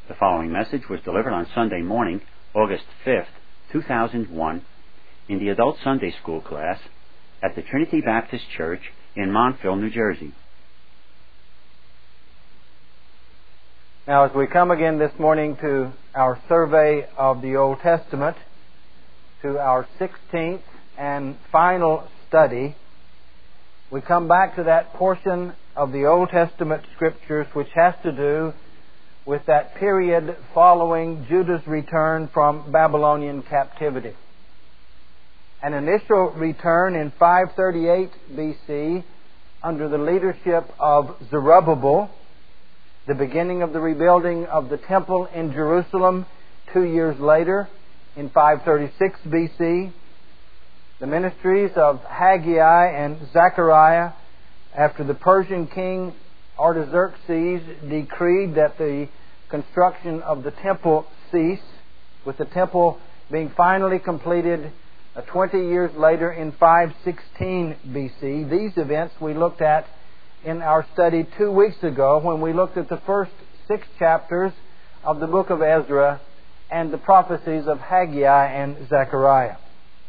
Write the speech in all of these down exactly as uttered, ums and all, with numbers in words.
The following message was delivered on Sunday morning, August fifth, two thousand one, in the Adult Sunday School class at the Trinity Baptist Church in Montville, New Jersey. Now, as we come again this morning to our survey of the Old Testament, to our sixteenth and final study, we come back to that portion of the Old Testament Scriptures which has to do with that period following Judah's return from Babylonian captivity. An initial return in five thirty-eight B C under the leadership of Zerubbabel, the beginning of the rebuilding of the temple in Jerusalem two years later in five thirty-six B C, the ministries of Haggai and Zechariah after the Persian king Artaxerxes decreed that the construction of the temple cease, with the temple being finally completed uh, twenty years later in five sixteen B C. These events we looked at in our study two weeks ago when we looked at the first six chapters of the book of Ezra and the prophecies of Haggai and Zechariah.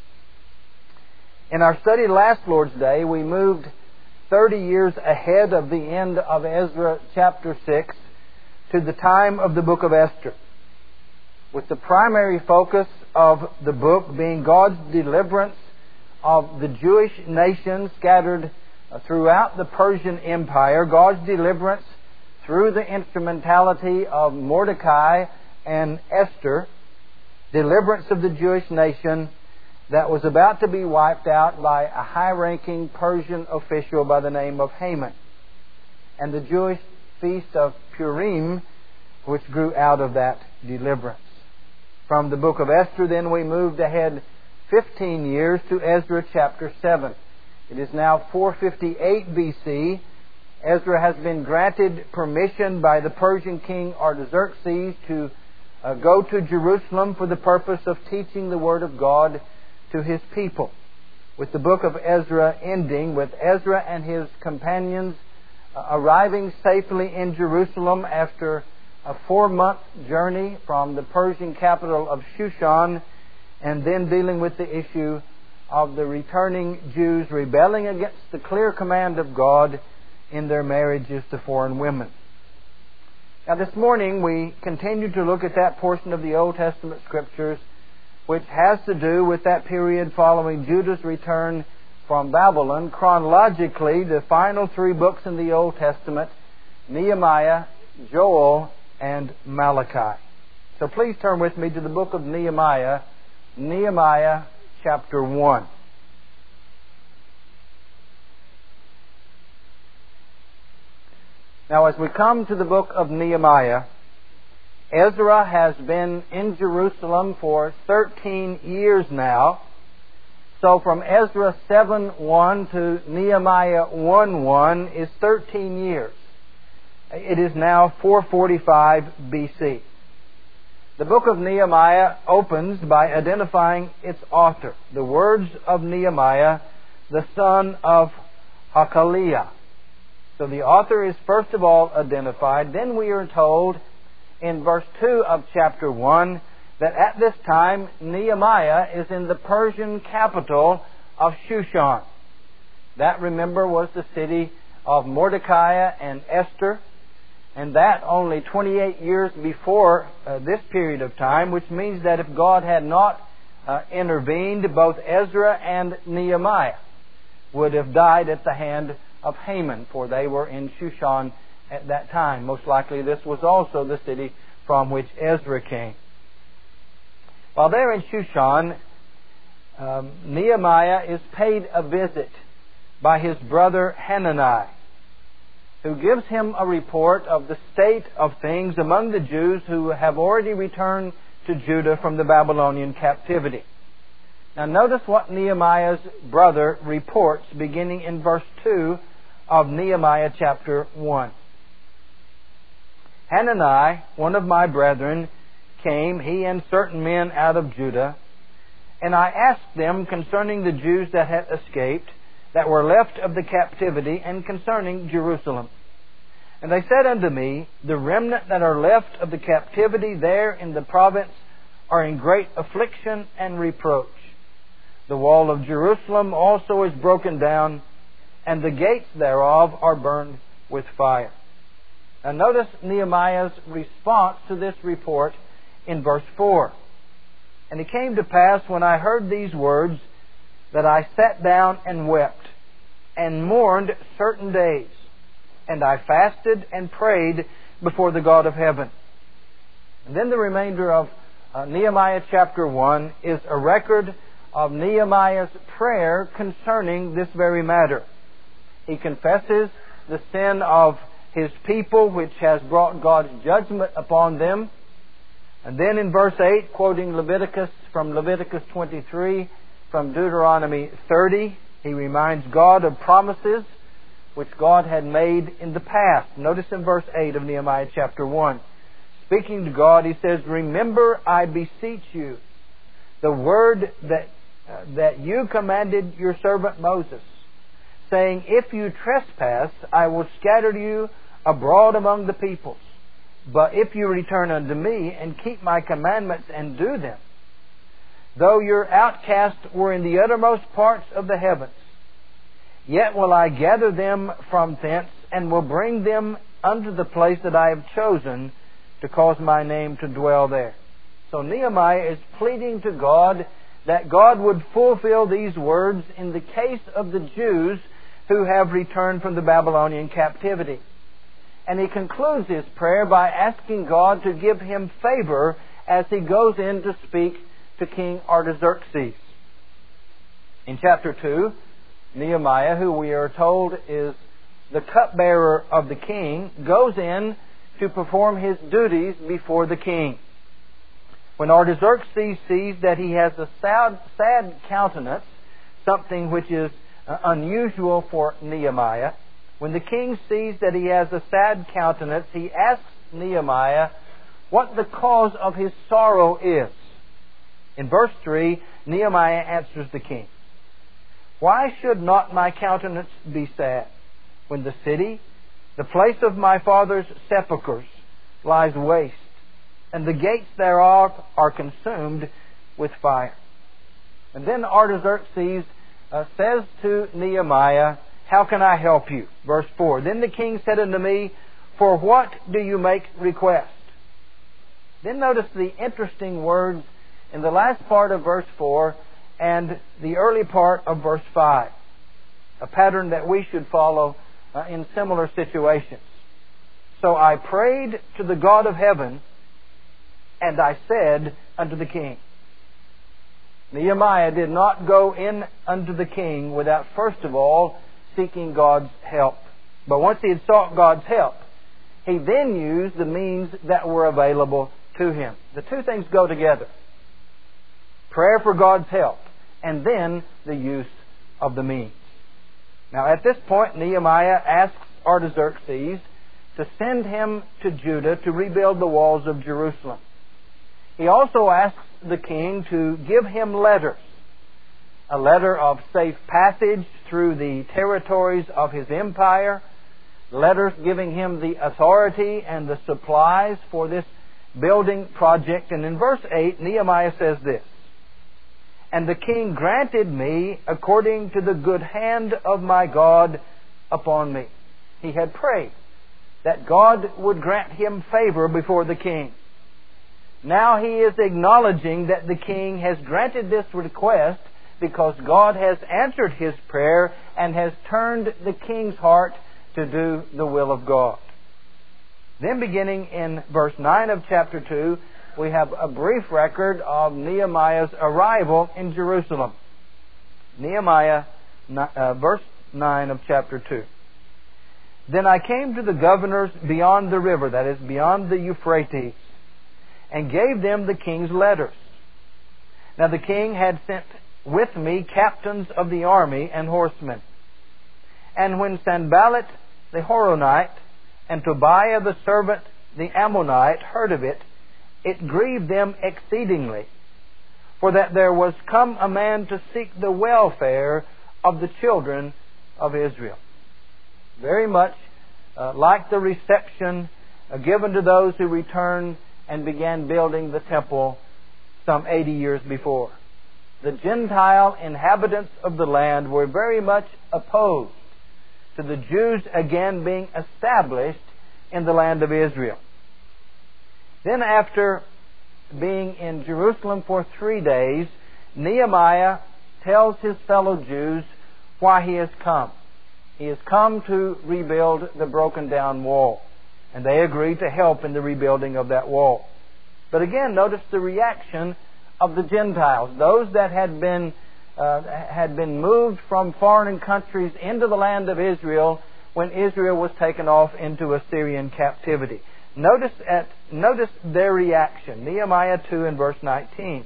In our study last Lord's Day, we moved thirty years ahead of the end of Ezra chapter six to the time of the book of Esther, with the primary focus of the book being God's deliverance of the Jewish nation scattered throughout the Persian Empire, God's deliverance through the instrumentality of Mordecai and Esther, deliverance of the Jewish nation that was about to be wiped out by a high-ranking Persian official by the name of Haman, and the Jewish feast of Purim, which grew out of that deliverance. From the book of Esther, then, we moved ahead fifteen years to Ezra chapter seven. It is now four fifty-eight B C. Ezra has been granted permission by the Persian king Artaxerxes to uh, go to Jerusalem for the purpose of teaching the Word of God to his people, with the book of Ezra ending with Ezra and his companions uh, arriving safely in Jerusalem after a four-month journey from the Persian capital of Shushan, and then dealing with the issue of the returning Jews rebelling against the clear command of God in their marriages to foreign women. Now, this morning we continue to look at that portion of the Old Testament Scriptures which has to do with that period following Judah's return from Babylon. Chronologically, the final three books in the Old Testament, Nehemiah, Joel, and Malachi. So please turn with me to the book of Nehemiah, Nehemiah chapter one. Now, as we come to the book of Nehemiah, Ezra has been in Jerusalem for thirteen years now. So from Ezra seven one to Nehemiah one one is thirteen years. It is now four forty-five B C. The book of Nehemiah opens by identifying its author, the words of Nehemiah, the son of Hakaliah. So the author is first of all identified. Then we are told in verse two of chapter one that at this time Nehemiah is in the Persian capital of Shushan. That, remember, was the city of Mordecai and Esther, and that only twenty-eight years before uh, this period of time, which means that if God had not uh, intervened, both Ezra and Nehemiah would have died at the hand of Haman, for they were in Shushan at that time. Most likely this was also the city from which Ezra came. While they're in Shushan, um, Nehemiah is paid a visit by his brother Hanani, who gives him a report of the state of things among the Jews who have already returned to Judah from the Babylonian captivity. Now notice what Nehemiah's brother reports beginning in verse two of Nehemiah chapter one. Hanani, one of my brethren, came, he and certain men out of Judah, and I asked them concerning the Jews that had escaped, that were left of the captivity, and concerning Jerusalem. And they said unto me, The remnant that are left of the captivity there in the province are in great affliction and reproach. The wall of Jerusalem also is broken down, and the gates thereof are burned with fire. Now notice Nehemiah's response to this report in verse four. And it came to pass, when I heard these words, that I sat down and wept, and mourned certain days. And I fasted and prayed before the God of heaven. And then the remainder of uh, Nehemiah chapter one is a record of Nehemiah's prayer concerning this very matter. He confesses the sin of his people, which has brought God's judgment upon them. And then in verse eight, quoting Leviticus from Leviticus twenty-three, from Deuteronomy thirty, he reminds God of promises which God had made in the past. Notice in verse eight of Nehemiah chapter one. Speaking to God, he says, Remember, I beseech you, the word that, uh, that you commanded your servant Moses, saying, If you trespass, I will scatter you abroad among the peoples. But if you return unto me and keep my commandments and do them, though your outcasts were in the uttermost parts of the heavens, yet will I gather them from thence, and will bring them unto the place that I have chosen to cause my name to dwell there. So Nehemiah is pleading to God that God would fulfill these words in the case of the Jews who have returned from the Babylonian captivity. And he concludes his prayer by asking God to give him favor as he goes in to speak to King Artaxerxes. In chapter two, Nehemiah, who we are told is the cupbearer of the king, goes in to perform his duties before the king. When Artaxerxes sees that he has a sad, sad countenance, something which is uh, unusual for Nehemiah, when the king sees that he has a sad countenance, he asks Nehemiah what the cause of his sorrow is. In verse three, Nehemiah answers the king, Why should not my countenance be sad, when the city, the place of my father's sepulchres, lies waste, and the gates thereof are consumed with fire? And then Artaxerxes uh, says to Nehemiah, How can I help you? Verse four, Then the king said unto me, For what do you make request? Then notice the interesting words in the last part of verse four and the early part of verse five. A pattern that we should follow uh, in similar situations. So I prayed to the God of heaven, and I said unto the king. Nehemiah did not go in unto the king without first of all seeking God's help. But once he had sought God's help, he then used the means that were available to him. The two things go together. Prayer for God's help, and then the use of the means. Now at this point, Nehemiah asks Artaxerxes to send him to Judah to rebuild the walls of Jerusalem. He also asks the king to give him letters. A letter of safe passage through the territories of his empire. Letters giving him the authority and the supplies for this building project. And in verse eight, Nehemiah says this, And the king granted me according to the good hand of my God upon me. He had prayed that God would grant him favor before the king. Now he is acknowledging that the king has granted this request because God has answered his prayer and has turned the king's heart to do the will of God. Then beginning in verse nine of chapter two, we have a brief record of Nehemiah's arrival in Jerusalem. Nehemiah, uh, verse nine of chapter two. Then I came to the governors beyond the river, that is, beyond the Euphrates, and gave them the king's letters. Now the king had sent with me captains of the army and horsemen. And when Sanballat the Horonite and Tobiah the servant the Ammonite heard of it, it grieved them exceedingly, for that there was come a man to seek the welfare of the children of Israel. Very much uh, like the reception uh, given to those who returned and began building the temple some eighty years before. The Gentile inhabitants of the land were very much opposed to the Jews again being established in the land of Israel. Then, after being in Jerusalem for three days, Nehemiah tells his fellow Jews why he has come. He has come to rebuild the broken down wall. And they agree to help in the rebuilding of that wall. But again, notice the reaction of the Gentiles, those that had been uh, had been moved from foreign countries into the land of Israel when Israel was taken off into Assyrian captivity. Notice at notice their reaction. Nehemiah two and verse nineteen.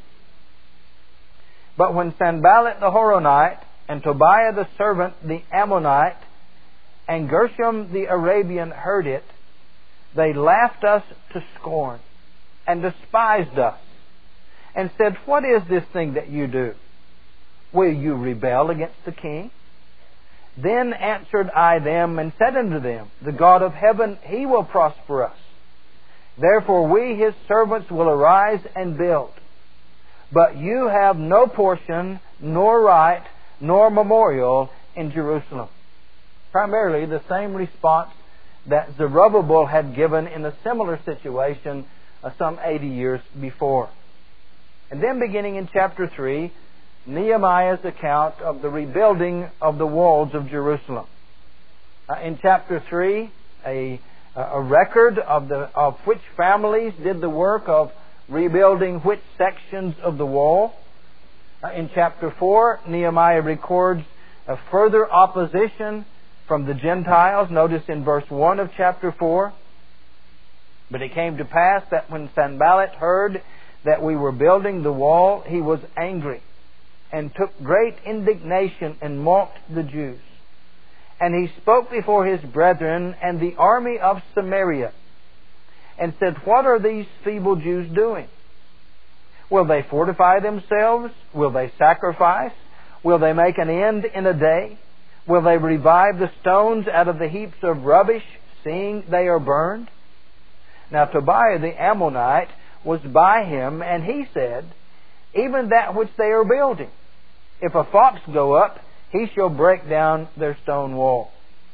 But when Sanballat the Horonite and Tobiah the servant the Ammonite and Gershom the Arabian heard it, they laughed us to scorn and despised us, and said, What is this thing that you do? Will you rebel against the king? Then answered I them and said unto them, The God of heaven, He will prosper us. Therefore we, His servants, will arise and build. But you have no portion, nor right, nor memorial in Jerusalem. Primarily the same response that Zerubbabel had given in a similar situation uh, some eighty years before. And then beginning in chapter three, Nehemiah's account of the rebuilding of the walls of Jerusalem. Uh, in chapter three, a, a record of, the, of which families did the work of rebuilding which sections of the wall. Uh, in chapter four, Nehemiah records a further opposition from the Gentiles. Notice in verse one of chapter four. But it came to pass that when Sanballat heard that we were building the wall, he was angry and took great indignation and mocked the Jews. And he spoke before his brethren and the army of Samaria and said, What are these feeble Jews doing? Will they fortify themselves? Will they sacrifice? Will they make an end in a day? Will they revive the stones out of the heaps of rubbish, seeing they are burned? Now Tobiah the Ammonite was by him, and he said, Even that which they are building, if a fox go up, he shall break down their stone wall.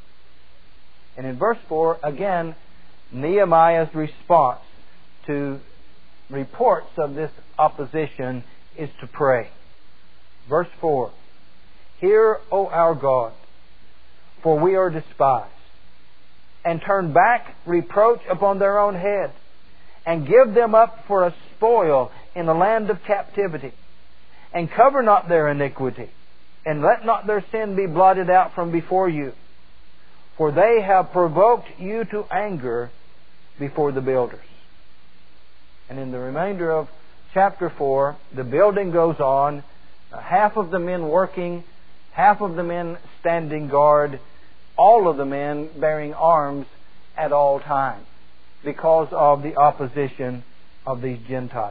And in verse four, again, Nehemiah's response to reports of this opposition is to pray. Verse four, Hear, O our God, for we are despised, and turn back reproach upon their own head, and give them up for a spoil in the land of captivity, and cover not their iniquity, and let not their sin be blotted out from before you. For they have provoked you to anger before the builders. And in the remainder of chapter four, the building goes on, half of the men working, half of the men standing guard, all of the men bearing arms at all times, because of the opposition of these Gentiles.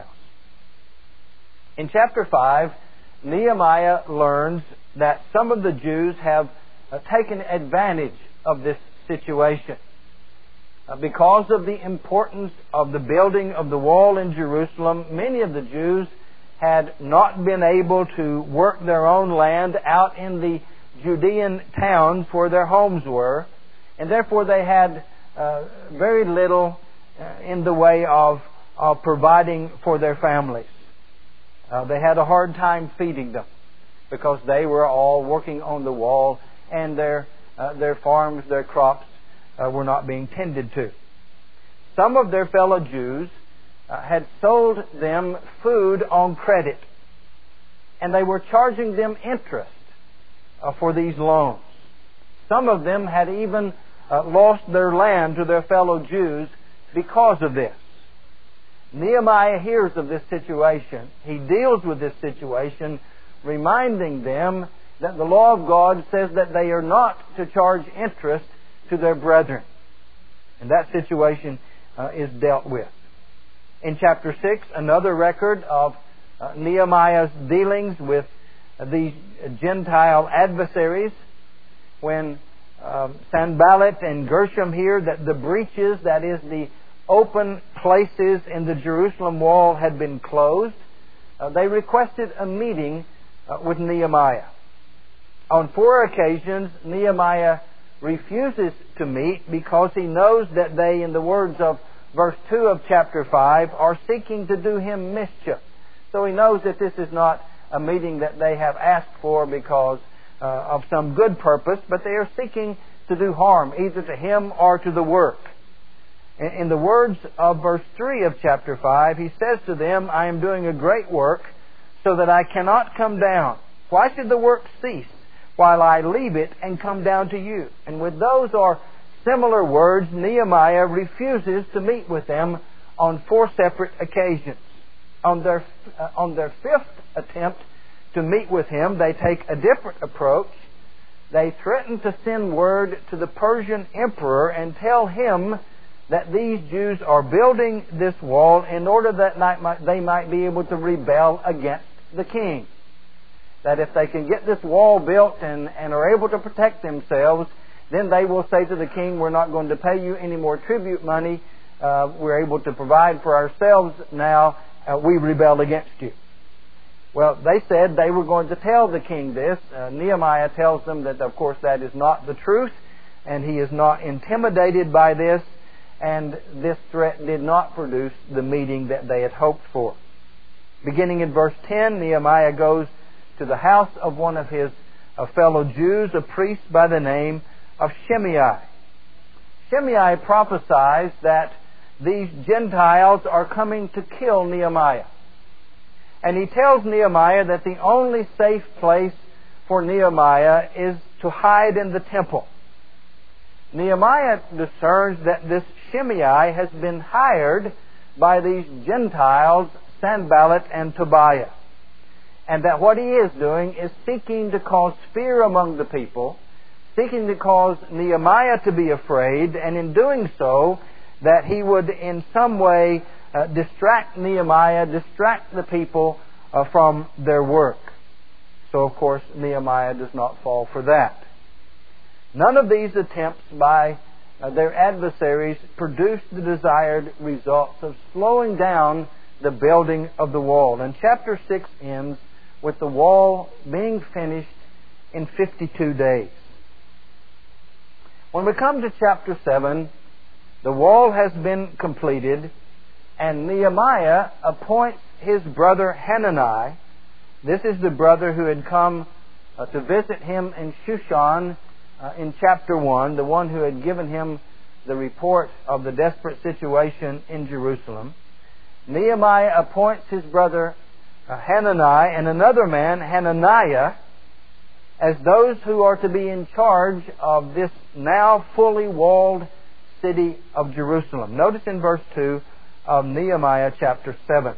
In chapter five, Nehemiah learns that some of the Jews have uh, taken advantage of this situation. Uh, because of the importance of the building of the wall in Jerusalem, many of the Jews had not been able to work their own land out in the Judean towns where their homes were, and therefore they had uh, very little uh, in the way of, of providing for their families. Uh, they had a hard time feeding them because they were all working on the wall, and their uh, their farms, their crops uh, were not being tended to. Some of their fellow Jews uh, had sold them food on credit, and they were charging them interest uh, for these loans. Some of them had even uh, lost their land to their fellow Jews because of this. Nehemiah hears of this situation. He deals with this situation, reminding them that the law of God says that they are not to charge interest to their brethren. And that situation uh, is dealt with. In chapter six, another record of uh, Nehemiah's dealings with uh, these Gentile adversaries, when um, Sanballat and Gershom here that the breaches, that is, the open places in the Jerusalem wall, had been closed. Uh, they requested a meeting uh, with Nehemiah. On four occasions, Nehemiah refuses to meet because he knows that they, in the words of verse two of chapter five, are seeking to do him mischief. So he knows that this is not a meeting that they have asked for because uh, of some good purpose, but they are seeking to do harm, either to him or to the work. In, in the words of verse three of chapter five, he says to them, I am doing a great work so that I cannot come down. Why should the work cease while I leave it and come down to you? And with those or similar words, Nehemiah refuses to meet with them on four separate occasions. On their, uh, on their fifth attempt to meet with him, they take a different approach. They threaten to send word to the Persian emperor and tell him that these Jews are building this wall in order that they might be able to rebel against the king. That if they can get this wall built and, and are able to protect themselves, then they will say to the king, we're not going to pay you any more tribute money. Uh, we're able to provide for ourselves now. Uh, we rebel against you. Well, they said they were going to tell the king this. Uh, Nehemiah tells them that, of course, that is not the truth, and he is not intimidated by this, and this threat did not produce the meeting that they had hoped for. Beginning in verse ten, Nehemiah goes to the house of one of his uh, fellow Jews, a priest by the name of Shimei. Shimei prophesies that these Gentiles are coming to kill Nehemiah. And he tells Nehemiah that the only safe place for Nehemiah is to hide in the temple. Nehemiah discerns that this Shimei has been hired by these Gentiles, Sanballat and Tobiah. And that what he is doing is seeking to cause fear among the people, seeking to cause Nehemiah to be afraid, and in doing so, that he would in some way uh, distract Nehemiah, distract the people uh, from their work. So, of course, Nehemiah does not fall for that. None of these attempts by uh, their adversaries produced the desired results of slowing down the building of the wall. And chapter six ends with the wall being finished in fifty-two days. When we come to chapter seven, the wall has been completed, and Nehemiah appoints his brother Hanani. This is the brother who had come uh, to visit him in Shushan uh, in chapter one, the one who had given him the report of the desperate situation in Jerusalem. Nehemiah appoints his brother uh, Hanani and another man, Hananiah, as those who are to be in charge of this now fully walled city of Jerusalem. Notice in verse two of Nehemiah chapter seven.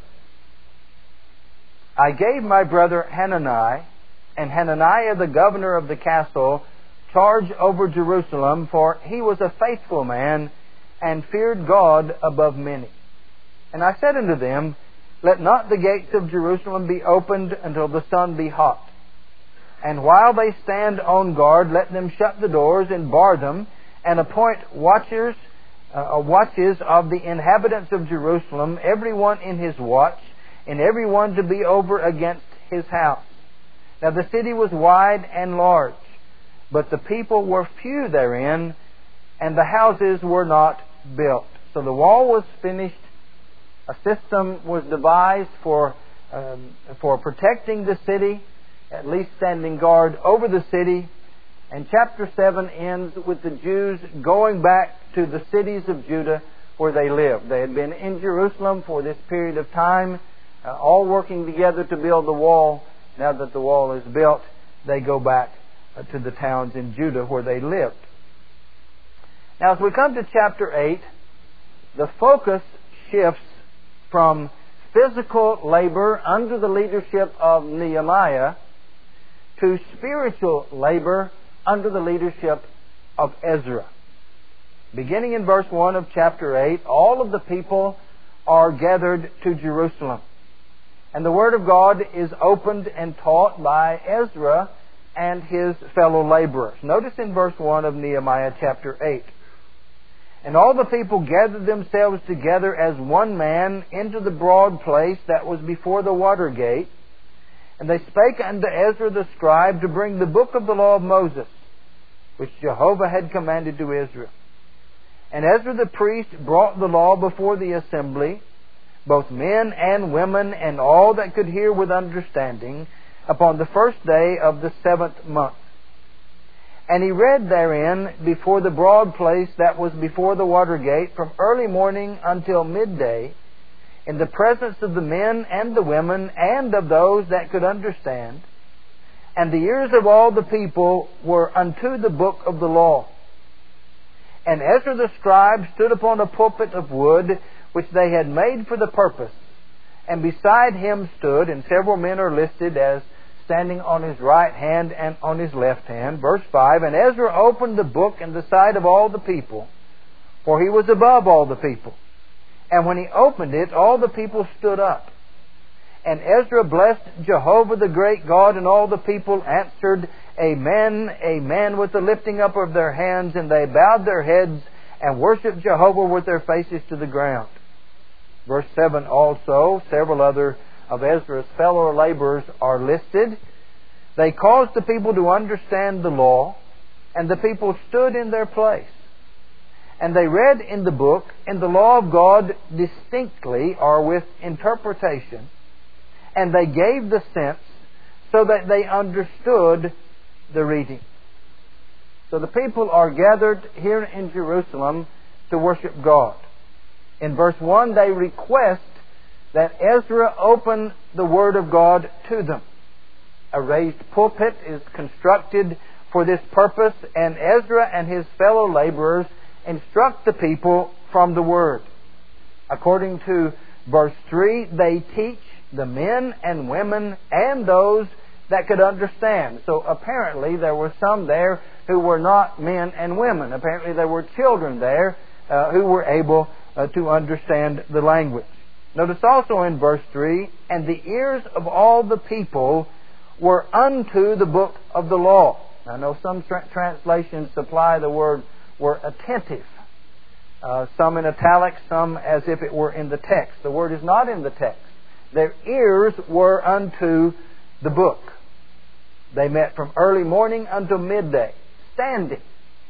I gave my brother Hanani and Hananiah the governor of the castle charge over Jerusalem, for he was a faithful man and feared God above many. And I said unto them, let not the gates of Jerusalem be opened until the sun be hot. And while they stand on guard, let them shut the doors and bar them, and appoint watchers, uh, watches of the inhabitants of Jerusalem, every one in his watch, and every one to be over against his house. Now the city was wide and large, but the people were few therein, and the houses were not built. So the wall was finished. A system was devised for um, for protecting the city, at least standing guard over the city. And chapter seven ends with the Jews going back to the cities of Judah where they lived. They had been in Jerusalem for this period of time, uh, all working together to build the wall. Now that the wall is built, they go back uh, to the towns in Judah where they lived. Now as we come to chapter eight, the focus shifts from physical labor under the leadership of Nehemiah to spiritual labor under the leadership of Ezra. Beginning in verse one of chapter eight, all of the people are gathered to Jerusalem. And the Word of God is opened and taught by Ezra and his fellow laborers. Notice in verse one of Nehemiah chapter eight. And all the people gathered themselves together as one man into the broad place that was before the water gate. And they spake unto Ezra the scribe to bring the book of the law of Moses, which Jehovah had commanded to Israel. And Ezra the priest brought the law before the assembly, both men and women, and all that could hear with understanding, upon the first day of the seventh month. And he read therein before the broad place that was before the water gate from early morning until midday, in the presence of the men and the women and of those that could understand. And the ears of all the people were unto the book of the law. And Ezra the scribe stood upon a pulpit of wood, which they had made for the purpose. And beside him stood, and several men are listed as standing on his right hand and on his left hand. Verse five, And Ezra opened the book in the sight of all the people, for he was above all the people. And when he opened it, all the people stood up. And Ezra blessed Jehovah the great God, and all the people answered, Amen, Amen, with the lifting up of their hands, and they bowed their heads and worshipped Jehovah with their faces to the ground. Verse seven also, several other of Ezra's fellow laborers are listed. They caused the people to understand the law, and the people stood in their place. And they read in the book, in the law of God distinctly, or with interpretation, and they gave the sense so that they understood the reading. So the people are gathered here in Jerusalem to worship God. In verse one, they request that Ezra open the Word of God to them. A raised pulpit is constructed for this purpose, and Ezra and his fellow laborers instruct the people from the Word. According to verse three, they teach the men and women and those that could understand. So apparently there were some there who were not men and women. Apparently there were children there uh, who were able uh, to understand the language. Notice also in verse three, And the ears of all the people were unto the book of the law. I know some tra- translations supply the word were attentive. Uh, some in italics, some as if it were in the text. The word is not in the text. Their ears were unto the book. They met from early morning until midday, standing.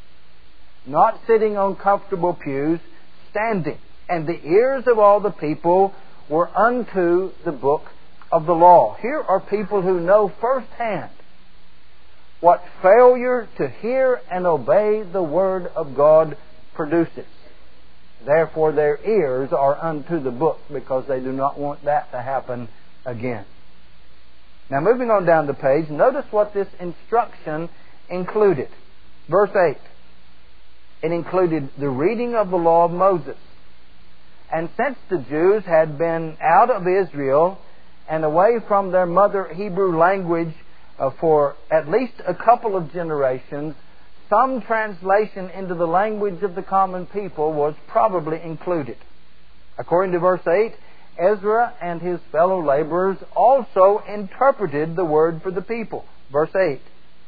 Not sitting on comfortable pews, standing. And the ears of all the people were unto the book of the law. Here are people who know firsthand what failure to hear and obey the Word of God produces. Therefore their ears are unto the book, because they do not want that to happen again. Now moving on down the page, notice what this instruction included. Verse eight. It included the reading of the law of Moses. And since the Jews had been out of Israel and away from their mother Hebrew language uh, for at least a couple of generations, some translation into the language of the common people was probably included. According to verse eight, Ezra and his fellow laborers also interpreted the word for the people. Verse eight.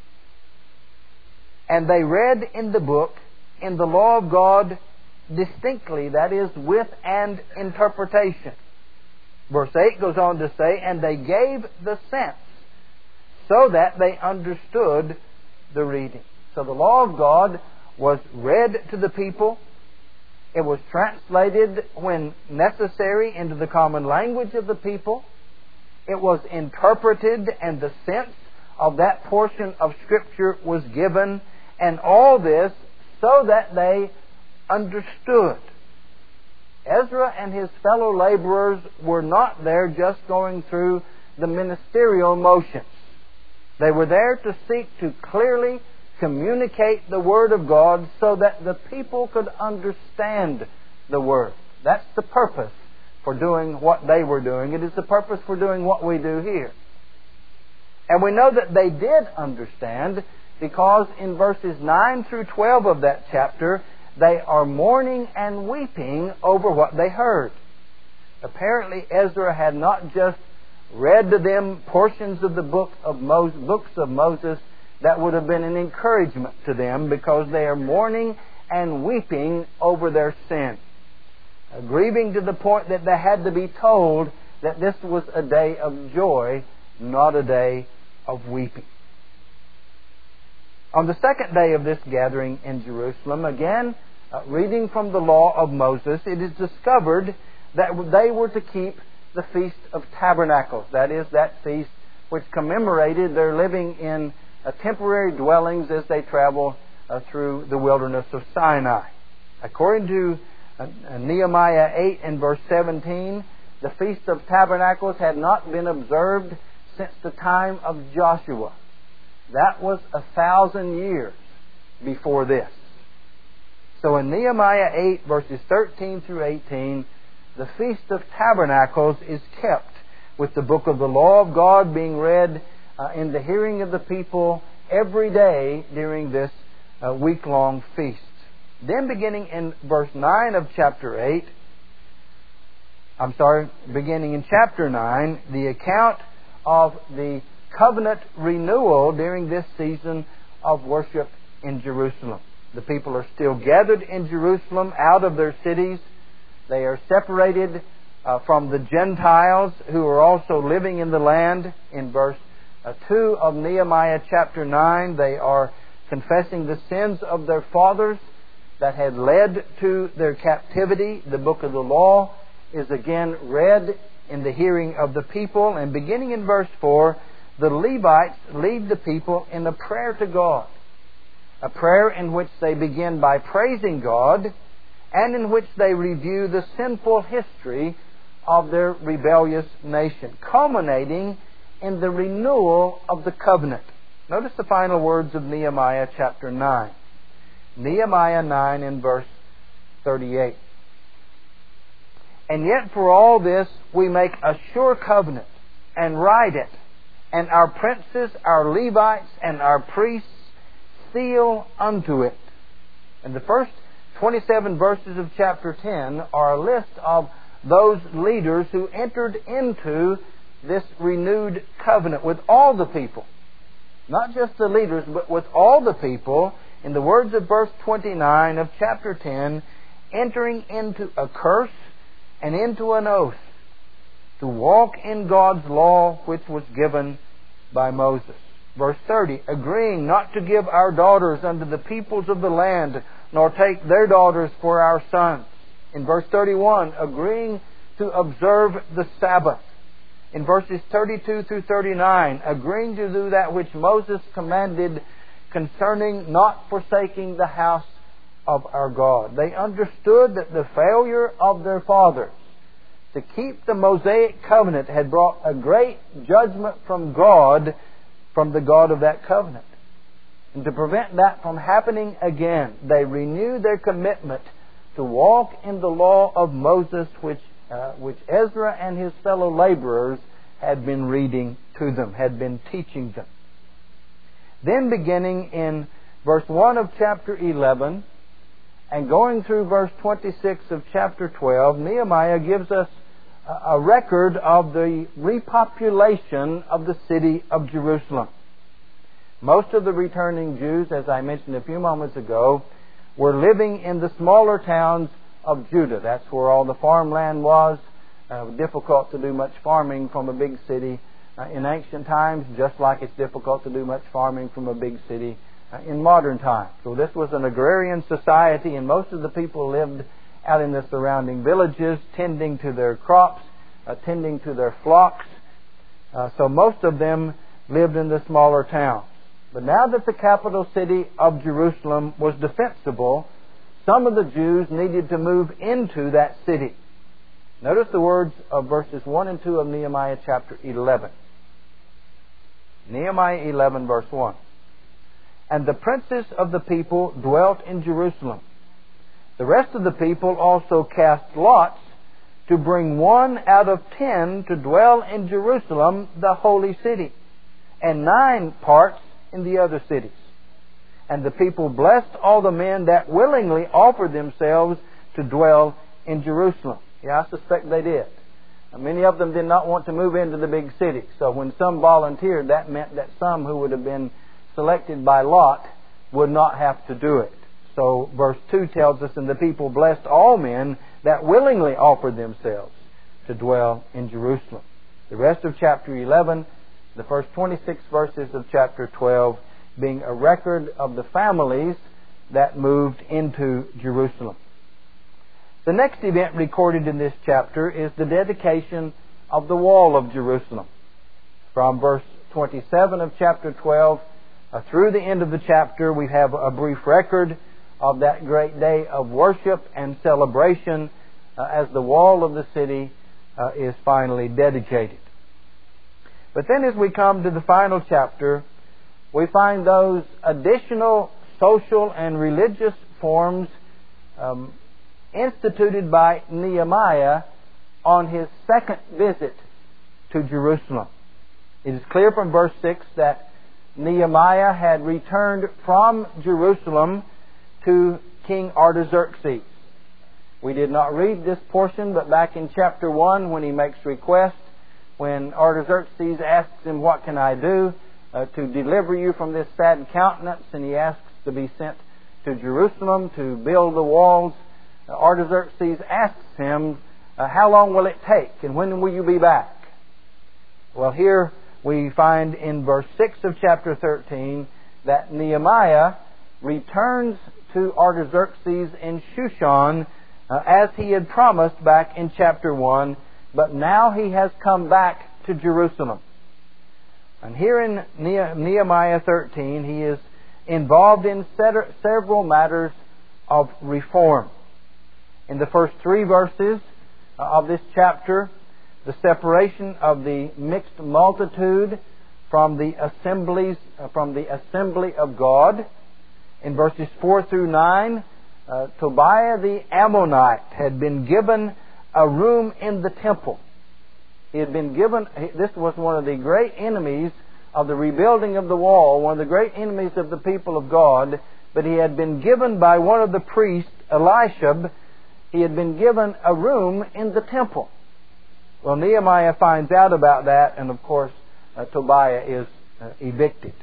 And they read in the book, in the law of God, distinctly, that is, with an interpretation. Verse eight goes on to say, And they gave the sense, so that they understood the reading. So the law of God was read to the people. It was translated when necessary into the common language of the people. It was interpreted, and the sense of that portion of Scripture was given. And all this so that they understood. Ezra and his fellow laborers were not there just going through the ministerial motions. They were there to seek to clearly communicate the Word of God so that the people could understand the Word. That's the purpose for doing what they were doing. It is the purpose for doing what we do here. And we know that they did understand, because in verses nine through twelve of that chapter, they are mourning and weeping over what they heard. Apparently Ezra had not just read to them portions of the book of Moses, books of Moses that would have been an encouragement to them, because they are mourning and weeping over their sin. Uh, grieving to the point that they had to be told that this was a day of joy, not a day of weeping. On the second day of this gathering in Jerusalem, again, uh, reading from the law of Moses, it is discovered that they were to keep the Feast of Tabernacles. That is, that feast which commemorated their living in uh, temporary dwellings as they traveled uh, through the wilderness of Sinai. According to uh, Nehemiah eight and verse seventeen, the Feast of Tabernacles had not been observed since the time of Joshua. That was a thousand years before this. So in Nehemiah eight, verses thirteen through eighteen, the Feast of Tabernacles is kept, with the book of the law of God being read uh, in the hearing of the people every day during this uh, week-long feast. Then beginning in verse nine of chapter eight, I'm sorry, beginning in chapter nine, the account of the covenant renewal during this season of worship in Jerusalem. The people are still gathered in Jerusalem out of their cities. They are separated uh, from the Gentiles who are also living in the land. In verse uh, two of Nehemiah chapter nine, they are confessing the sins of their fathers that had led to their captivity. The book of the law is again read in the hearing of the people. And beginning in verse four, the Levites lead the people in a prayer to God. A prayer in which they begin by praising God, and in which they review the sinful history of their rebellious nation, culminating in the renewal of the covenant. Notice the final words of Nehemiah chapter nine. Nehemiah nine and verse thirty-eight. And yet for all this we make a sure covenant, and write it, and our princes, our Levites, and our priests seal unto it. And the first twenty-seven verses of chapter ten are a list of those leaders who entered into this renewed covenant with all the people. Not just the leaders, but with all the people, in the words of verse twenty-nine of chapter ten, entering into a curse and into an oath to walk in God's law which was given by Moses. Verse thirty, agreeing not to give our daughters unto the peoples of the land, nor take their daughters for our sons. In verse thirty-one, agreeing to observe the Sabbath. In verses thirty-two through thirty-nine, agreeing to do that which Moses commanded concerning not forsaking the house of our God. They understood that the failure of their fathers to keep the Mosaic covenant had brought a great judgment from God, from the God of that covenant. And to prevent that from happening again, they renewed their commitment to walk in the law of Moses, which uh, which Ezra and his fellow laborers had been reading to them, had been teaching them. Then beginning in verse one of chapter eleven and going through verse twenty-six of chapter twelve, Nehemiah gives us a record of the repopulation of the city of Jerusalem. Most of the returning Jews, as I mentioned a few moments ago, were living in the smaller towns of Judah. That's where all the farmland was. Uh, difficult to do much farming from a big city uh, in ancient times, just like it's difficult to do much farming from a big city uh, in modern times. So this was an agrarian society, and most of the people lived out in the surrounding villages, tending to their crops, uh, tending to their flocks. Uh, so most of them lived in the smaller towns. But now that the capital city of Jerusalem was defensible, some of the Jews needed to move into that city. Notice the words of verses one and two of Nehemiah chapter eleven. Nehemiah eleven verse one. And the princes of the people dwelt in Jerusalem. The rest of the people also cast lots to bring one out of ten to dwell in Jerusalem, the holy city, and nine parts in the other cities. And the people blessed all the men that willingly offered themselves to dwell in Jerusalem. Yeah, I suspect they did. And many of them did not want to move into the big city. So when some volunteered, that meant that some who would have been selected by lot would not have to do it. So verse two tells us, and the people blessed all men that willingly offered themselves to dwell in Jerusalem. The rest of chapter eleven, the first twenty-six verses of chapter twelve, being a record of the families that moved into Jerusalem. The next event recorded in this chapter is the dedication of the wall of Jerusalem. From verse twenty-seven of chapter twelve uh, through the end of the chapter, we have a brief record of that great day of worship and celebration uh, as the wall of the city uh, is finally dedicated. But then as we come to the final chapter, we find those additional social and religious forms um, instituted by Nehemiah on his second visit to Jerusalem. It is clear from verse six that Nehemiah had returned from Jerusalem to King Artaxerxes. We did not read this portion, but back in chapter one, when he makes request, when Artaxerxes asks him, "What can I do uh, to deliver you from this sad countenance?" and he asks to be sent to Jerusalem to build the walls, uh, Artaxerxes asks him, uh, "How long will it take, and when will you be back?" Well, here we find in verse six of chapter thirteen that Nehemiah returns to Artaxerxes in Shushan uh, as he had promised back in chapter one, but now he has come back to Jerusalem. And here in Nehemiah thirteen, he is involved in several matters of reform. In the first three verses of this chapter, the separation of the mixed multitude from the assemblies, from the assembly of God. In verses four through nine, uh, Tobiah the Ammonite had been given a room in the temple. He had been given, this was one of the great enemies of the rebuilding of the wall, one of the great enemies of the people of God, but he had been given by one of the priests, Elishab, he had been given a room in the temple. Well, Nehemiah finds out about that, and of course, uh, Tobiah is uh, evicted.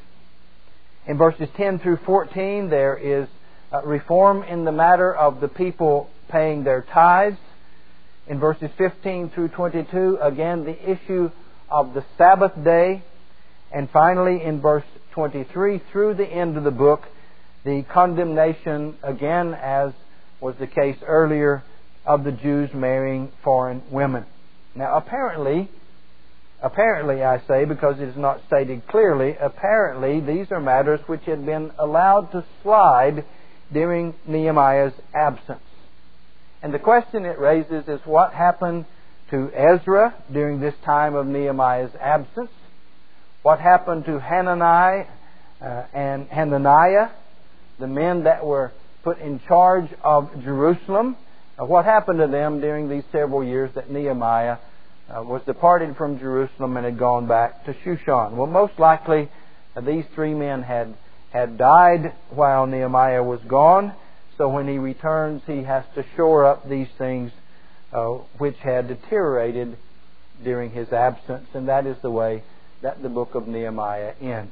In verses ten through fourteen, there is uh, reform in the matter of the people paying their tithes. In verses fifteen through twenty-two, again, the issue of the Sabbath day. And finally, in verse twenty-three, through the end of the book, the condemnation, again, as was the case earlier, of the Jews marrying foreign women. Now, apparently, apparently I say, because it is not stated clearly, apparently these are matters which had been allowed to slide during Nehemiah's absence. And the question it raises is what happened to Ezra during this time of Nehemiah's absence? What happened to Hanani uh, and Hananiah, the men that were put in charge of Jerusalem? Uh, what happened to them during these several years that Nehemiah uh, was departed from Jerusalem and had gone back to Shushan? Well, most likely uh, these three men had, had died while Nehemiah was gone. So when he returns, he has to shore up these things uh, which had deteriorated during his absence. And that is the way that the book of Nehemiah ends.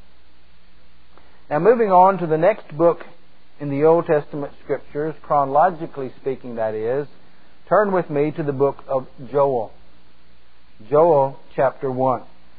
Now, moving on to the next book in the Old Testament Scriptures, chronologically speaking, that is, turn with me to the book of Joel. Joel chapter one.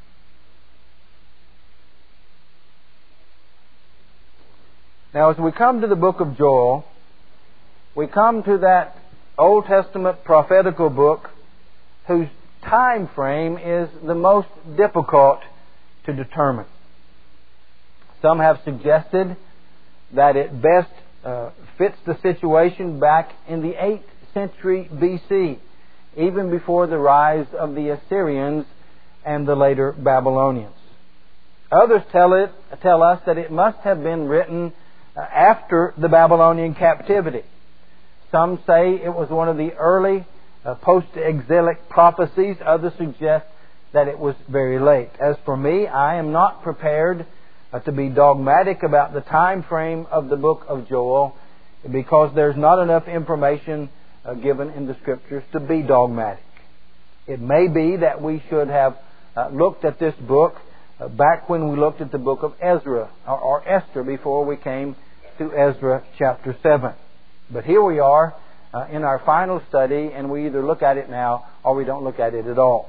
Now, as we come to the book of Joel, we come to that Old Testament prophetical book whose time frame is the most difficult to determine. Some have suggested that it best uh, fits the situation back in the eighth century B C, even before the rise of the Assyrians and the later Babylonians. Others tell it tell us that it must have been written uh, after the Babylonian captivity. Some say it was one of the early uh, post-exilic prophecies. Others suggest that it was very late. As for me, I am not prepared uh, to be dogmatic about the time frame of the book of Joel, because there's not enough information uh, given in the Scriptures to be dogmatic. It may be that we should have uh, looked at this book uh, back when we looked at the book of Ezra, or, or Esther, before we came to Ezra chapter seven. But here we are uh, in our final study, and we either look at it now or we don't look at it at all.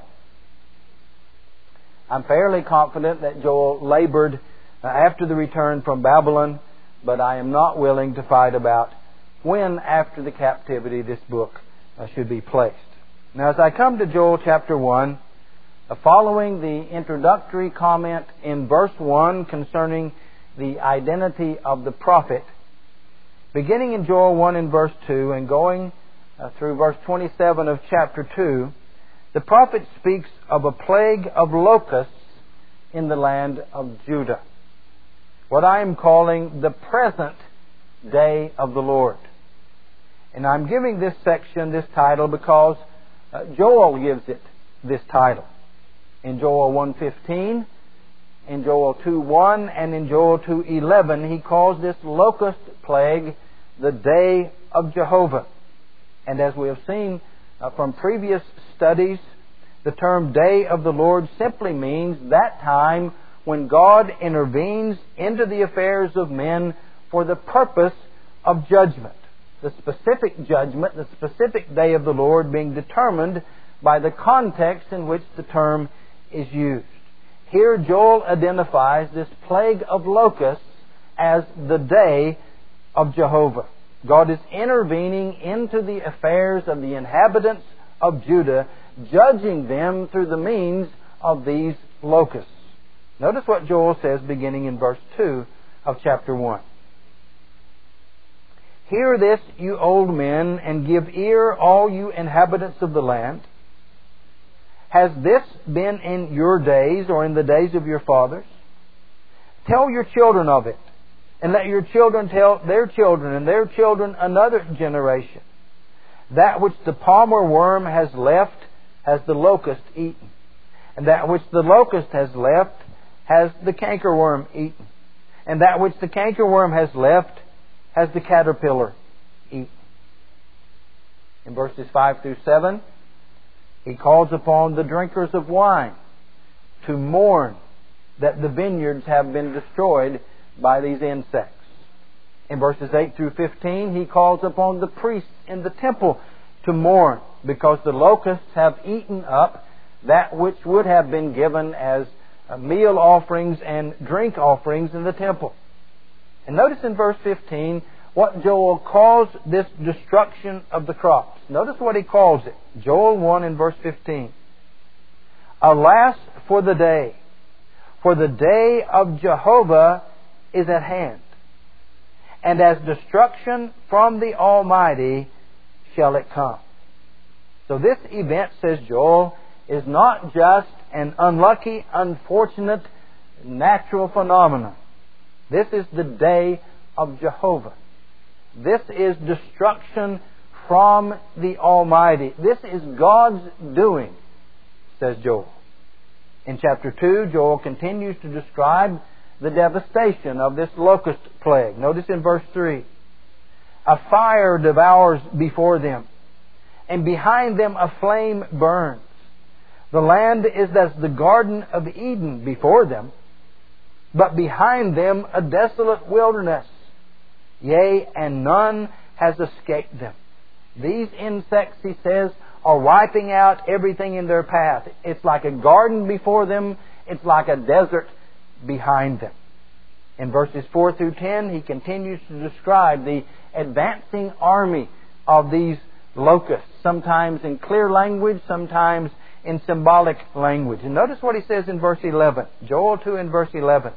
I'm fairly confident that Joel labored uh, after the return from Babylon, but I am not willing to fight about when after the captivity this book uh, should be placed. Now, as I come to Joel chapter one, uh, following the introductory comment in verse one concerning the identity of the prophet, beginning in Joel one and verse two and going uh, through verse twenty-seven of chapter two, the prophet speaks of a plague of locusts in the land of Judah. What I am calling the present day of the Lord. And I'm giving this section this title because uh, Joel gives it this title. In Joel one fifteen, in Joel two one, and in Joel two eleven, he calls this locust plague the day of Jehovah. And as we have seen uh, from previous studies, the term day of the Lord simply means that time when God intervenes into the affairs of men for the purpose of judgment. The specific judgment, the specific day of the Lord being determined by the context in which the term is used. Here Joel identifies this plague of locusts as the day of Jehovah. God is intervening into the affairs of the inhabitants of Judah, judging them through the means of these locusts. Notice what Joel says beginning in verse two of chapter one. Hear this, you old men, and give ear, all you inhabitants of the land. Has this been in your days, or in the days of your fathers? Tell your children of it, and let your children tell their children, and their children another generation. That which the palmer worm has left has the locust eaten, and that which the locust has left has the cankerworm eaten, and that which the cankerworm has left has the caterpillar eaten. In verses five through seven, he calls upon the drinkers of wine to mourn that the vineyards have been destroyed by these insects. In verses eight through fifteen, he calls upon the priests in the temple to mourn because the locusts have eaten up that which would have been given as meal offerings and drink offerings in the temple. And notice in verse fifteen what Joel calls this destruction of the crops. Notice what he calls it. Joel one and verse fifteen. Alas for the day, for the day of Jehovah is at hand, and as destruction from the Almighty shall it come. So this event, says Joel, is not just an unlucky, unfortunate, natural phenomenon. This is the day of Jehovah. This is destruction from the Almighty. This is God's doing, says Joel. In chapter two, Joel continues to describe the devastation of this locust plague. Notice in verse three, a fire devours before them, and behind them a flame burns. The land is as the Garden of Eden before them, but behind them a desolate wilderness. Yea, and none has escaped them. These insects, he says, are wiping out everything in their path. It's like a garden before them. It's like a desert behind them. In verses four through ten, he continues to describe the advancing army of these locusts, sometimes in clear language, sometimes in symbolic language. And notice what he says in verse eleven. Joel two and verse eleven.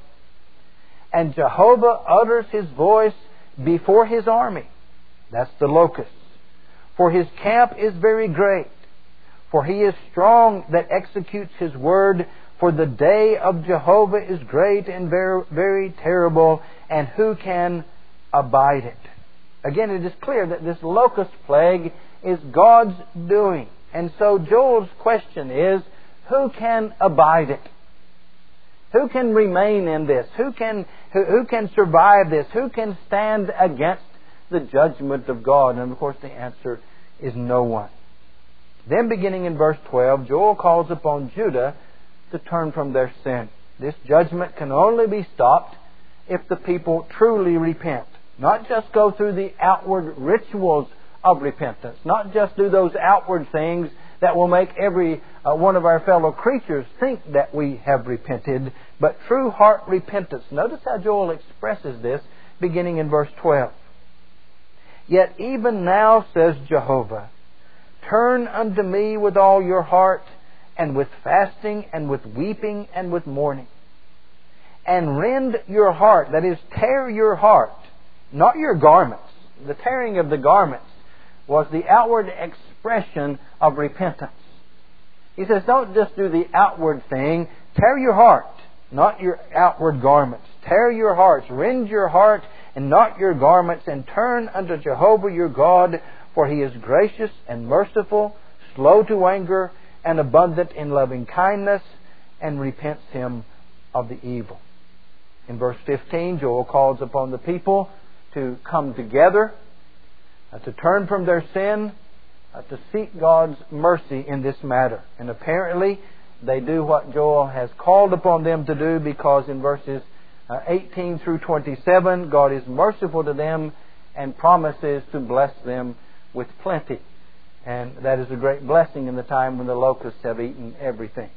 And Jehovah utters his voice before his army. That's the locusts. For his camp is very great. For he is strong that executes his word. For the day of Jehovah is great and very, very terrible. And who can abide it? Again, it is clear that this locust plague is God's doing. And so Joel's question is, who can abide it? Who can remain in this? Who can, who, who can survive this? Who can stand against the judgment of God? And of course the answer is no one. Then beginning in verse twelve, Joel calls upon Judah to turn from their sin. This judgment can only be stopped if the people truly repent. Not just go through the outward rituals of repentance. Not just do those outward things that will make every uh, one of our fellow creatures think that we have repented, but true heart repentance. Notice how Joel expresses this beginning in verse twelve. Yet even now, says Jehovah, turn unto me with all your heart, and with fasting, and with weeping, and with mourning. And rend your heart, that is, tear your heart, not your garments. The tearing of the garments was the outward expression of repentance. He says, don't just do the outward thing. Tear your heart, not your outward garments. Tear your hearts, rend your heart, and not your garments, and turn unto Jehovah your God, for He is gracious and merciful, slow to anger, and abundant in loving kindness, and repents him of the evil. In verse fifteen, Joel calls upon the people to come together, uh, to turn from their sin, uh, to seek God's mercy in this matter. And apparently, they do what Joel has called upon them to do, because in verses uh, eighteen through twenty-seven, God is merciful to them and promises to bless them with plenty. And that is a great blessing in the time when the locusts have eaten everything.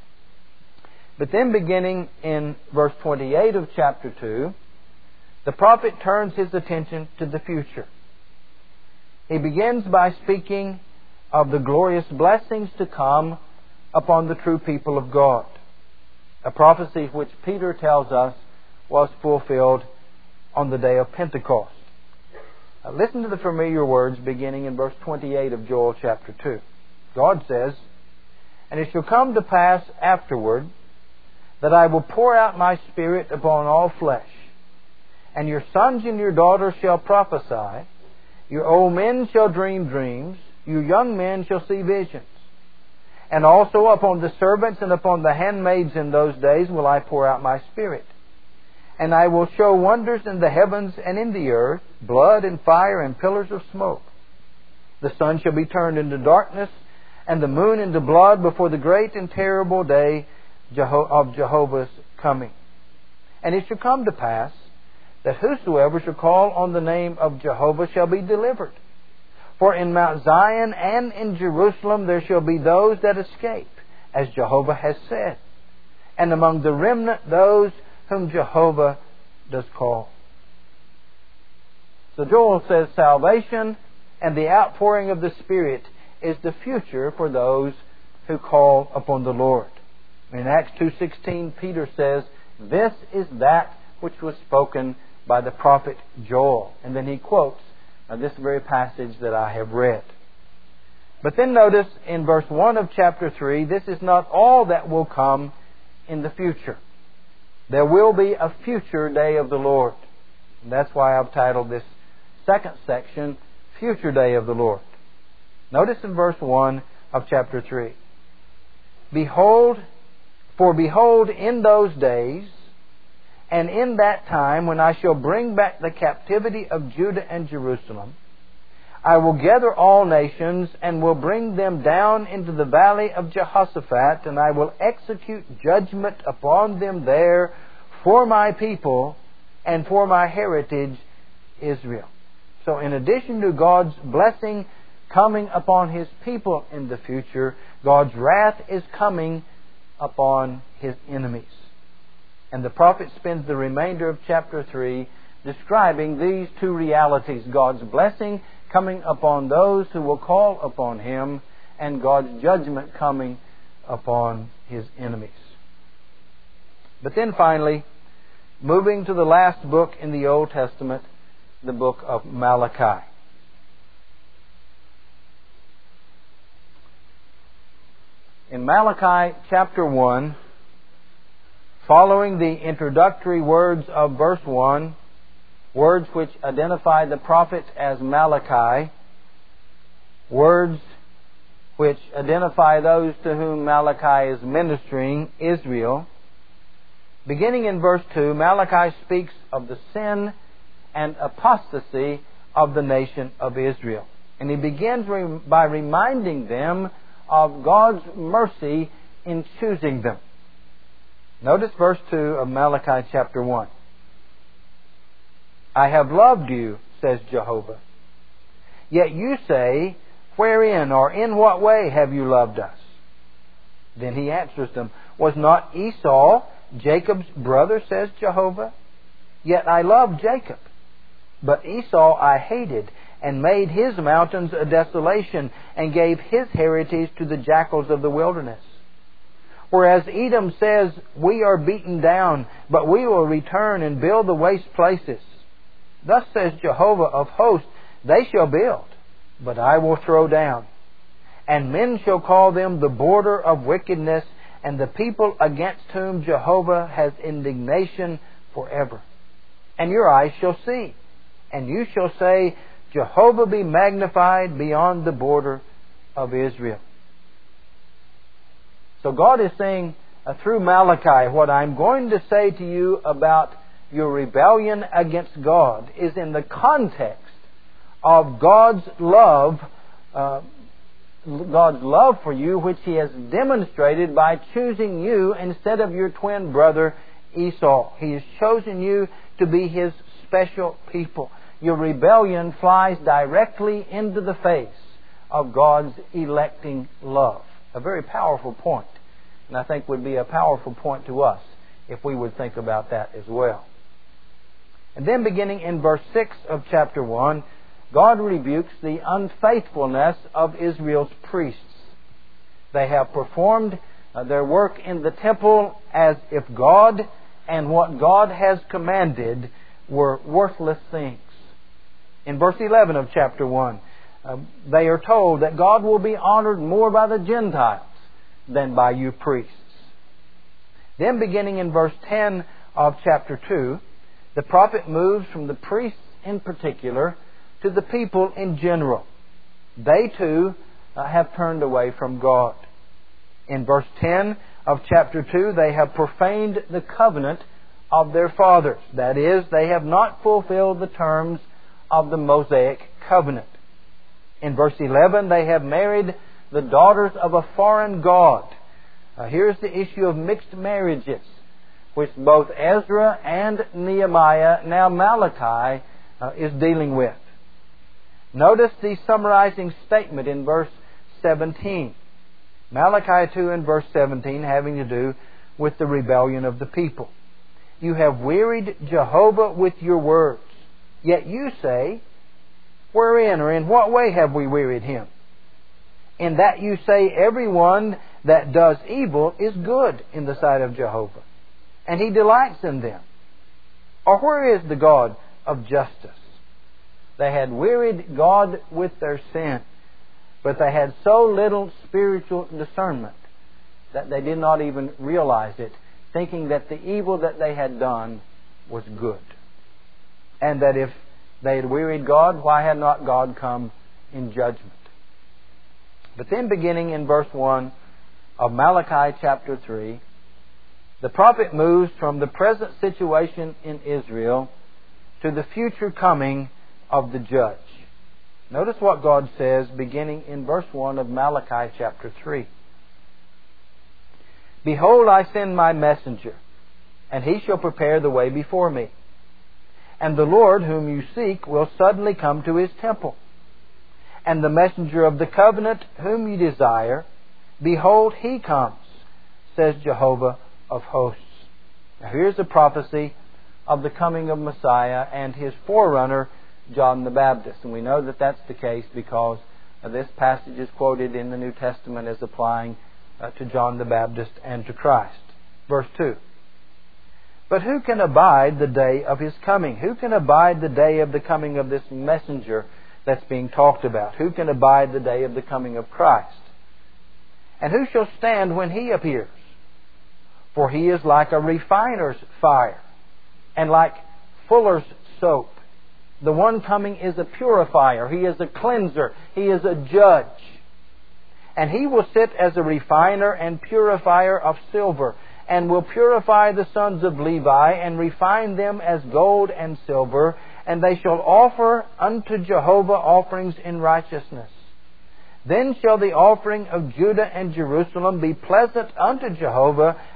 But then beginning in verse twenty-eight of chapter two, the prophet turns his attention to the future. He begins by speaking of the glorious blessings to come upon the true people of God. A prophecy which Peter tells us was fulfilled on the day of Pentecost. Now listen to the familiar words beginning in verse twenty-eight of Joel chapter two. God says, "And it shall come to pass afterward that I will pour out my Spirit upon all flesh, and your sons and your daughters shall prophesy, your old men shall dream dreams, your young men shall see visions. And also upon the servants and upon the handmaids in those days will I pour out my Spirit. And I will show wonders in the heavens and in the earth, blood and fire and pillars of smoke. The sun shall be turned into darkness, and the moon into blood before the great and terrible day of Jehovah's coming. And it shall come to pass that whosoever shall call on the name of Jehovah shall be delivered. For in Mount Zion and in Jerusalem there shall be those that escape, as Jehovah has said, and among the remnant those whom Jehovah does call." So Joel says salvation and the outpouring of the Spirit is the future for those who call upon the Lord. In Acts two sixteen, Peter says, "This is that which was spoken by the prophet Joel." And then he quotes uh, this very passage that I have read. But then notice in verse one of chapter three, this is not all that will come in the future. There will be a future day of the Lord. And that's why I've titled this second section, Future Day of the Lord. Notice in verse one of chapter three, "Behold, for behold, in those days, and in that time when I shall bring back the captivity of Judah and Jerusalem, I will gather all nations and will bring them down into the valley of Jehoshaphat, and I will execute judgment upon them there for my people and for my heritage Israel." So in addition to God's blessing coming upon His people in the future, God's wrath is coming upon His enemies. And the prophet spends the remainder of chapter three describing these two realities: God's blessing coming upon those who will call upon Him, and God's judgment coming upon His enemies. But then finally, moving to the last book in the Old Testament, the book of Malachi. In Malachi chapter one, following the introductory words of verse one, words which identify the prophet as Malachi, words which identify those to whom Malachi is ministering, Israel. Beginning in verse two, Malachi speaks of the sin and apostasy of the nation of Israel. And he begins by reminding them of God's mercy in choosing them. Notice verse two of Malachi chapter one. I have loved you, says Jehovah. Yet you say, wherein or in what way have you loved us? Then he answers them, was not Esau Jacob's brother, says Jehovah? Yet I loved Jacob. But Esau I hated, and made his mountains a desolation, and gave his heritage to the jackals of the wilderness. Whereas Edom says, we are beaten down, but we will return and build the waste places. Thus says Jehovah of hosts, they shall build, but I will throw down. And men shall call them the border of wickedness, and the people against whom Jehovah has indignation forever. And your eyes shall see, and you shall say, Jehovah be magnified beyond the border of Israel. So God is saying uh, through Malachi, what I'm going to say to you about your rebellion against God is in the context of God's love, uh, God's love for you, which He has demonstrated by choosing you instead of your twin brother Esau. He has chosen you to be His special people. Your rebellion flies directly into the face of God's electing love. A very powerful point, and I think would be a powerful point to us if we would think about that as well. And then beginning in verse six of chapter one, God rebukes the unfaithfulness of Israel's priests. They have performed uh, their work in the temple as if God and what God has commanded were worthless things. In verse eleven of chapter one, uh, they are told that God will be honored more by the Gentiles than by you priests. Then beginning in verse ten of chapter two, the prophet moves from the priests in particular to the people in general. They too uh, have turned away from God. In verse ten of chapter two, they have profaned the covenant of their fathers. That is, they have not fulfilled the terms of the Mosaic covenant. In verse eleven, they have married the daughters of a foreign god. Uh, here's the issue of mixed marriages, which both Ezra and Nehemiah, now Malachi, uh, is dealing with. Notice the summarizing statement in verse seventeen. Malachi two and verse seventeen having to do with the rebellion of the people. You have wearied Jehovah with your words. Yet you say, wherein or in what way have we wearied Him? In that you say, everyone that does evil is good in the sight of Jehovah, and He delights in them. Or where is the God of justice? They had wearied God with their sin, but they had so little spiritual discernment that they did not even realize it, thinking that the evil that they had done was good. And that if they had wearied God, why had not God come in judgment? But then beginning in verse one of Malachi chapter three, the prophet moves from the present situation in Israel to the future coming of the judge. Notice what God says beginning in verse one of Malachi chapter three. Behold, I send my messenger, and he shall prepare the way before me. And the Lord whom you seek will suddenly come to His temple. And the messenger of the covenant whom you desire, behold, he comes, says Jehovah of hosts. Now here's a prophecy of the coming of Messiah and His forerunner, John the Baptist. And we know that that's the case because this passage is quoted in the New Testament as applying uh, to John the Baptist and to Christ. Verse two. But who can abide the day of His coming? Who can abide the day of the coming of this messenger that's being talked about? Who can abide the day of the coming of Christ? And who shall stand when He appears? For He is like a refiner's fire, and like fuller's soap. The one coming is a purifier. He is a cleanser. He is a judge. And He will sit as a refiner and purifier of silver, and will purify the sons of Levi, and refine them as gold and silver, and they shall offer unto Jehovah offerings in righteousness. Then shall the offering of Judah and Jerusalem be pleasant unto Jehovah,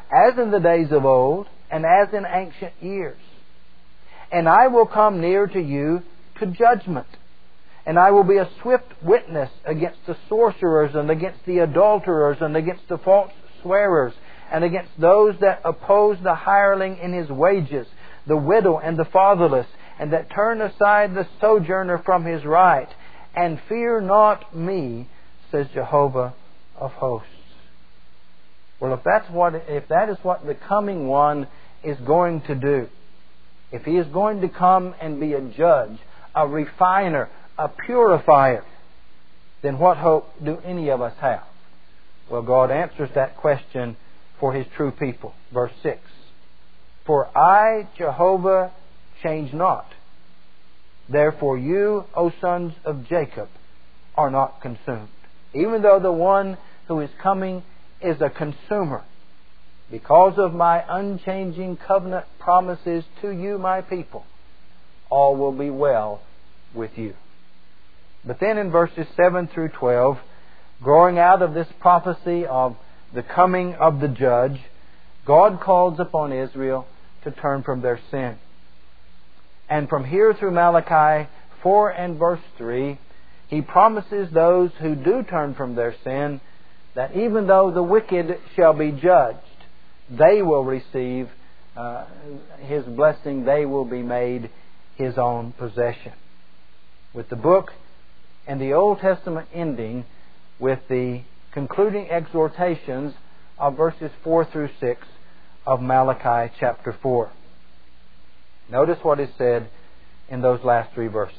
as in the days of old, and as in ancient years. And I will come near to you to judgment. And I will be a swift witness against the sorcerers, and against the adulterers, and against the false swearers, and against those that oppose the hireling in his wages, the widow and the fatherless, and that turn aside the sojourner from his right. And fear not me, says Jehovah of hosts. Well, if that's what, if that is what the coming one is going to do, if he is going to come and be a judge, a refiner, a purifier, then what hope do any of us have? Well, God answers that question for His true people. Verse six. For I, Jehovah, change not. Therefore you, O sons of Jacob, are not consumed. Even though the one who is coming is a consumer, because of my unchanging covenant promises to you, my people, all will be well with you. But then in verses seven through twelve, growing out of this prophecy of the coming of the judge, God calls upon Israel to turn from their sin. And from here through Malachi four and verse three, He promises those who do turn from their sin that even though the wicked shall be judged, they will receive uh, His blessing. They will be made His own possession. With the book and the Old Testament ending with the concluding exhortations of verses four through six of Malachi chapter four. Notice what is said in those last three verses.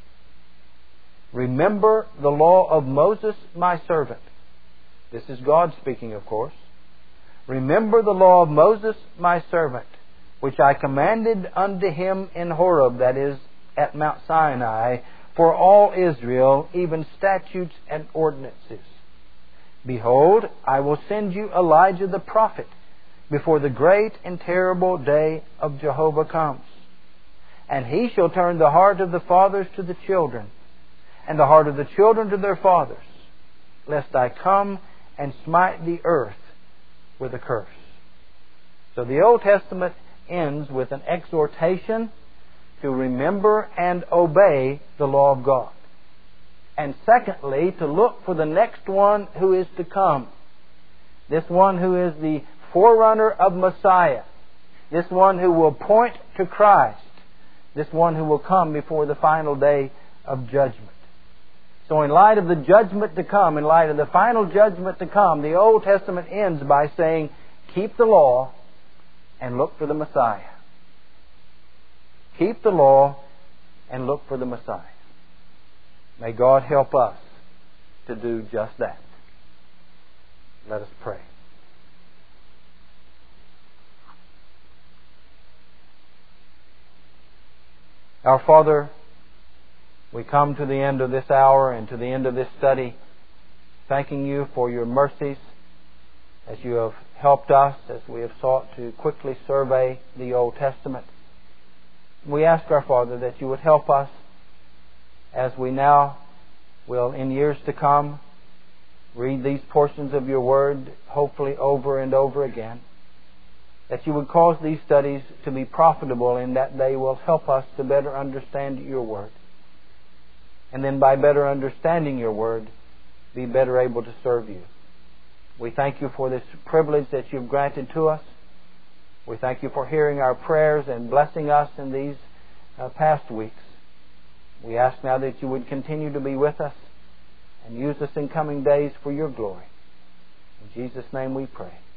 Remember the law of Moses my servant. This is God speaking, of course. Remember the law of Moses my servant, which I commanded unto him in Horeb, that is, at Mount Sinai, for all Israel, even statutes and ordinances. Behold, I will send you Elijah the prophet before the great and terrible day of Jehovah comes. And he shall turn the heart of the fathers to the children, and the heart of the children to their fathers, lest I come and smite the earth with a curse. So the Old Testament ends with an exhortation to remember and obey the law of God. And secondly, to look for the next one who is to come. This one who is the forerunner of Messiah. This one who will point to Christ. This one who will come before the final day of judgment. So in light of the judgment to come, in light of the final judgment to come, the Old Testament ends by saying, keep the law and look for the Messiah. Keep the law and look for the Messiah. May God help us to do just that. Let us pray. Our Father, we come to the end of this hour and to the end of this study, thanking you for your mercies as you have helped us, as we have sought to quickly survey the Old Testament. We ask, our Father, that you would help us as we now will, in years to come, read these portions of your Word, hopefully over and over again, that you would cause these studies to be profitable in that they will help us to better understand your Word. And then by better understanding your Word, be better able to serve you. We thank you for this privilege that you've granted to us. We thank you for hearing our prayers and blessing us in these uh, past weeks. We ask now that you would continue to be with us and use us in coming days for your glory. In Jesus' name we pray.